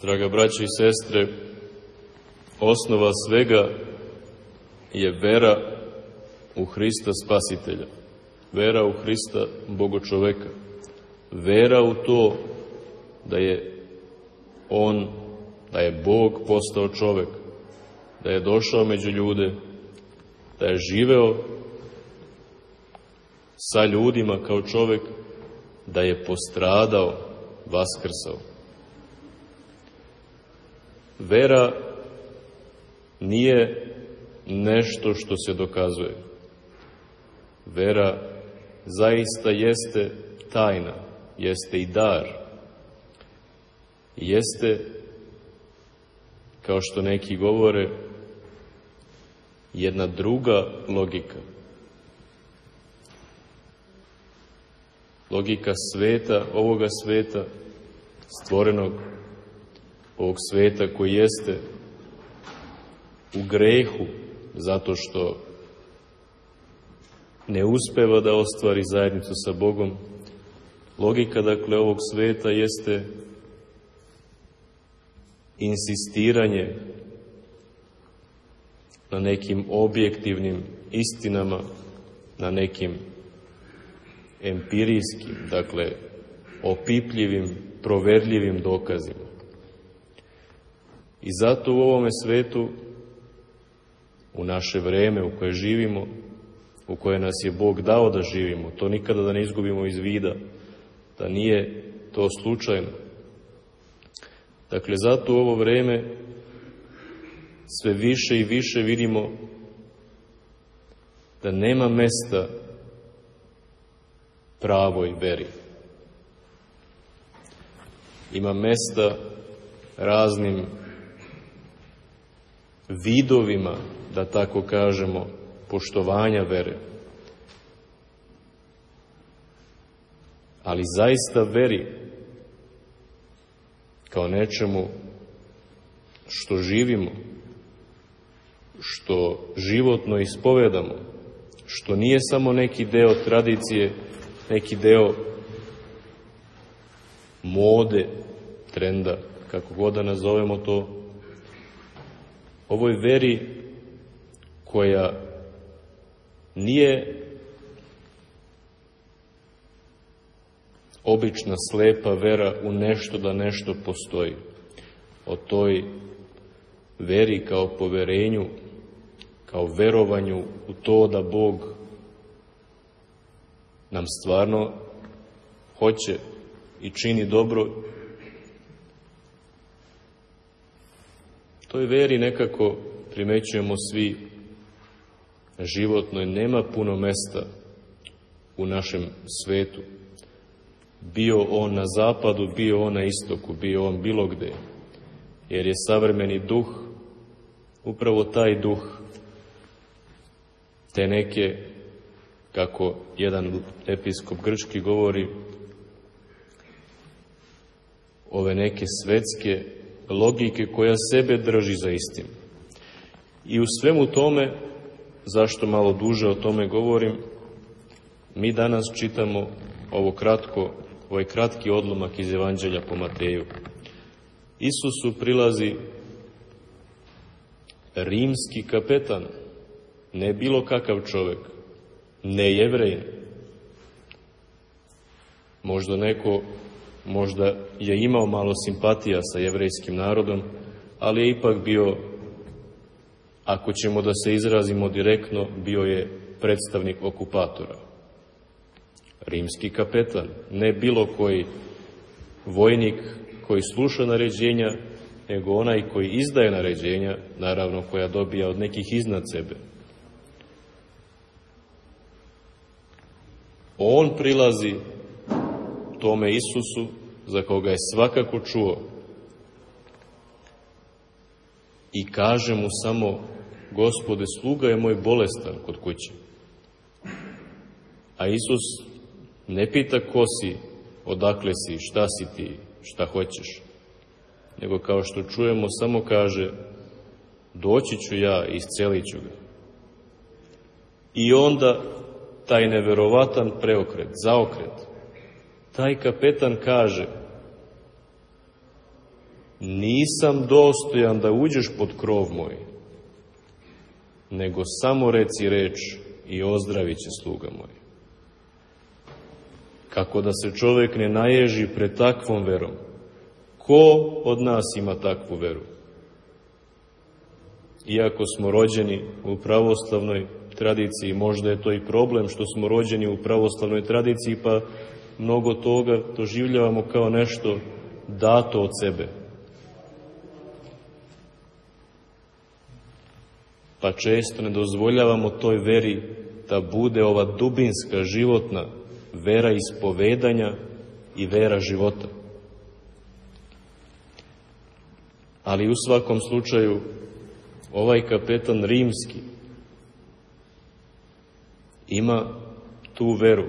Draga braćo i sestre, osnova svega je vera u Hrista Spasitelja, vera u Hrista Bogočoveka, vera u to da je On, da je Bog postao čovek, da je došao među ljude, da je živeo sa ljudima kao čovek, da je postradao, vaskrsao. Vera nije nešto što se dokazuje. Vera zaista jeste tajna, jeste i dar. Jeste, kao što neki govore, jedna druga logika. Logika sveta, ovoga sveta, stvorenog, ovog sveta koji jeste u grehu, zato što ne uspeva da ostvari zajednicu sa Bogom. Logika, dakle, ovog sveta jeste insistiranje na nekim objektivnim istinama, na nekim empirijskim, dakle, opipljivim, proverljivim dokazima. I zato u ovome svetu, u naše vreme u koje živimo, u koje nas je Bog dao da živimo, to nikada da ne izgubimo iz vida, da nije to slučajno. Dakle, zato u ovo vreme sve više i više vidimo da nema mesta pravoj veri. Ima mesta raznim vidovima, da tako kažemo, poštovanja vere. Ali zaista veri kao nečemu što živimo, što životno ispovedamo, što nije samo neki deo tradicije, neki deo mode, trenda, kako god da nazovemo to, ovoj veri koja nije obična slepa vera u nešto da nešto postoji. O toj veri kao poverenju, kao verovanju u to da Bog nam stvarno hoće i čini dobro, toj veri nekako primećujemo svi životnoj nema puno mesta u našem svetu. Bio on na zapadu, bio on na istoku, bio on bilo gde. Jer je savremeni duh, upravo taj duh, te neke, kako jedan episkop grčki govori, ove neke svetske logike koja sebe drži za istinu. I u svemu tome, zašto malo duže o tome govorim, mi danas čitamo ovaj kratki odlomak iz Evanđelja po Mateju. Isusu prilazi rimski kapetan, ne bilo kakav čovek, ne Jevrejin. Možda je imao malo simpatija sa jevrejskim narodom, ali je ipak bio, ako ćemo da se izrazimo direktno, bio je predstavnik okupatora. Rimski kapetan, ne bilo koji vojnik koji sluša naređenja, nego onaj koji izdaje naređenja, naravno koja dobija od nekih iznad sebe. On prilazi tome Isusu, za koga je svakako čuo, i kaže mu samo: Gospode, sluga je moj bolestan kod kuće. A Isus ne pita ko si, odakle si, šta si ti, šta hoćeš, nego kao što čujemo samo kaže: doći ću ja i iscelit ću ga. I onda taj neverovatan preokret, zaokret, taj kapetan kaže: nisam dostojan da uđeš pod krov moj, nego samo reci reč i ozdravit će sluga moj. Kako da se čovjek ne naježi pred takvom verom? Ko od nas ima takvu veru? Iako smo rođeni u pravoslavnoj tradiciji, možda je to i problem što smo rođeni u pravoslavnoj tradiciji, pa mnogo toga doživljavamo kao nešto dato od sebe. Pa često ne dozvoljavamo toj veri da bude ova dubinska, životna vera ispovedanja i vera života. Ali u svakom slučaju, ovaj kapetan rimski ima tu veru.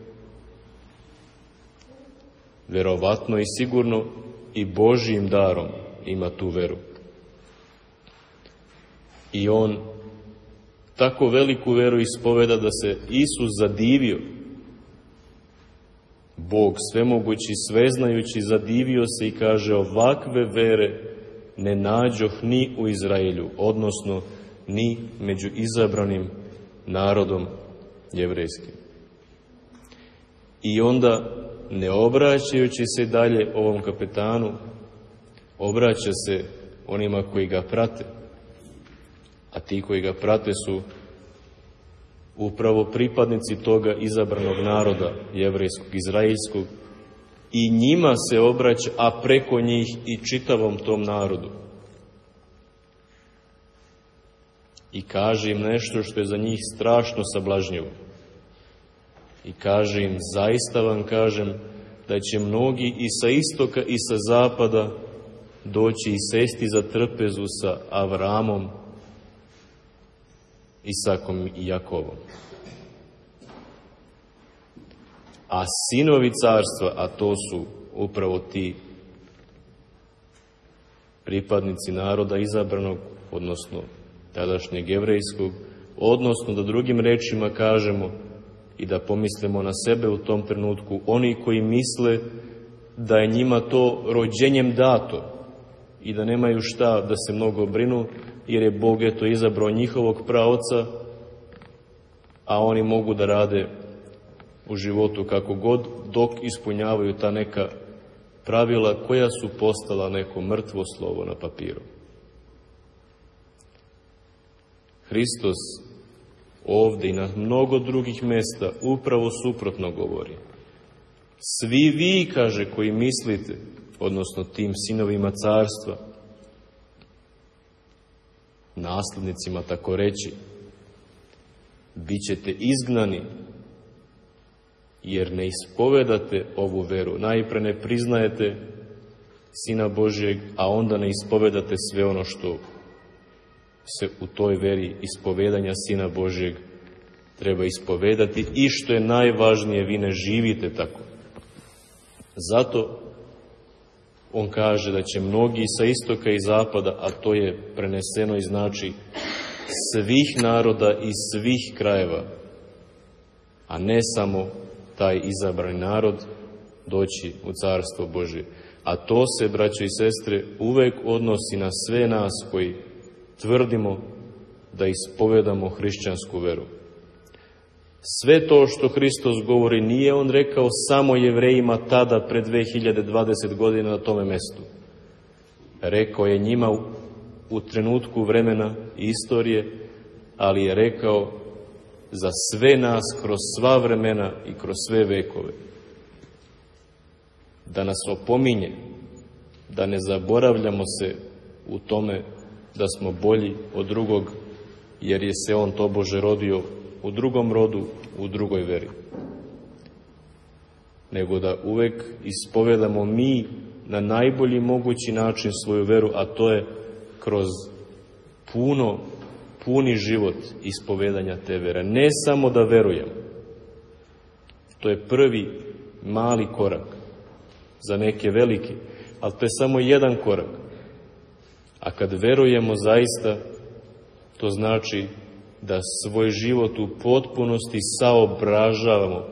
Verovatno i sigurno i Božjim darom ima tu veru. I on tako veliku veru ispoveda da se Isus zadivio. Bog svemogući, sveznajući, zadivio se i kaže: ovakve vere ne nađoh ni u Izraelju, odnosno ni među izabranim narodom jevrejskim. I onda, ne obraćajući se dalje ovom kapetanu, obraća se onima koji ga prate. A ti koji ga prate su upravo pripadnici toga izabranog naroda jevrejskog, izraelskog, i njima se obraća, a preko njih i čitavom tom narodu. I kaže im nešto što je za njih strašno sablažnjivo. I kaže im: zaista vam kažem da će mnogi i sa istoka i sa zapada doći i sesti za trpezu sa Avramom, Isakom i Jakovom. A sinovi carstva, a to su upravo ti pripadnici naroda izabranog, odnosno tadašnjeg jevrejskog, odnosno da drugim rečima kažemo i da pomislimo na sebe u tom trenutku, oni koji misle da je njima to rođenjem dato i da nemaju šta da se mnogo brinu, jer je Bog eto izabrao njihovog praoca, a oni mogu da rade u životu kako god, dok ispunjavaju ta neka pravila koja su postala neko mrtvo slovo na papiru. Hristos ovdje i na mnogo drugih mjesta upravo suprotno govori. Svi vi, kaže, koji mislite, odnosno tim sinovima carstva, naslednicima tako reći, bit ćete izgnani, jer ne ispovedate ovu veru. Najpre ne priznajete Sina Božjeg, a onda ne ispovedate sve ono što se u toj veri ispovedanja Sina Božjeg treba ispovedati, i što je najvažnije, vi ne živite tako. Zato on kaže da će mnogi sa istoka i zapada, a to je preneseno i znači svih naroda i svih krajeva, a ne samo taj izabrani narod, doći u Carstvo Božje. A to se, braćo i sestre, uvek odnosi na sve nas koji tvrdimo da ispovedamo hrišćansku veru. Sve to što Hristos govori nije on rekao samo Jevrejima tada pred 2020 godina na tome mestu. Rekao je njima u trenutku vremena i istorije, ali je rekao za sve nas kroz sva vremena i kroz sve vekove. Da nas opominje, da ne zaboravljamo se u tome da smo bolji od drugog, jer je se on tobože rodio u drugom rodu, u drugoj veri. Nego da uvek ispovedamo mi na najbolji mogući način svoju veru, a to je kroz puni život ispovedanja te vere. Ne samo da verujemo. To je prvi mali korak. Za neke veliki, ali to je samo jedan korak. A kad verujemo zaista, to znači da svoj život u potpunosti saobražavamo,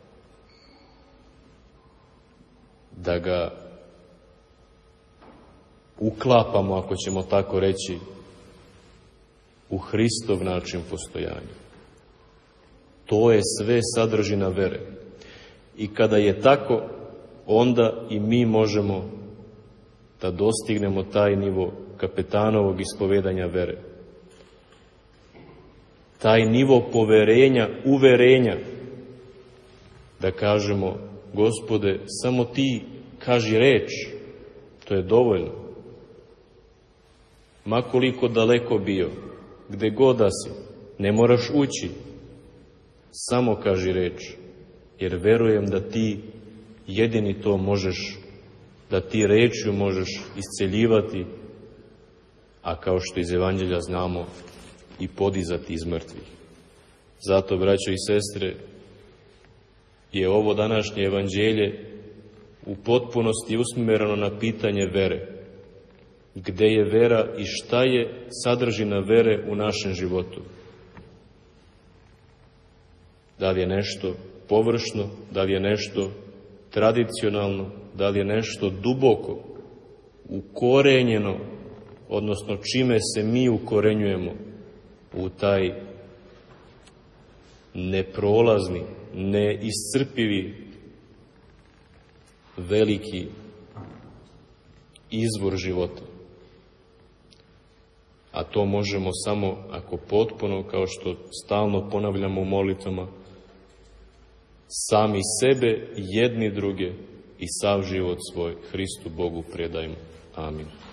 da ga uklapamo, ako ćemo tako reći, u Hristov način postojanja. To je sve sadržina vere. I kada je tako, onda i mi možemo da dostignemo taj nivo kapetanovog ispovedanja vere. Taj nivo poverenja, uverenja, da kažemo: Gospode, samo ti kaži reč, to je dovoljno. Ma koliko daleko bio, gde god da si, ne moraš ući, samo kaži reč, jer verujem da ti jedini to možeš, da ti rečju možeš isceljivati, a kao što iz Evanđelja znamo, i podizati iz mrtvih. Zato, braćo i sestre, je ovo današnje evanđelje u potpunosti usmjereno na pitanje vere. Gde je vera i šta je sadržina vere u našem životu? Da li je nešto površno, da li je nešto tradicionalno, da li je nešto duboko, ukorenjeno, odnosno čime se mi ukorenjujemo u taj neprolazni, neiscrpivi, veliki izvor života. A to možemo samo ako potpuno, kao što stalno ponavljamo u molitvama, sami sebe, jedni druge i sav život svoj Hristu Bogu predajmo. Amin.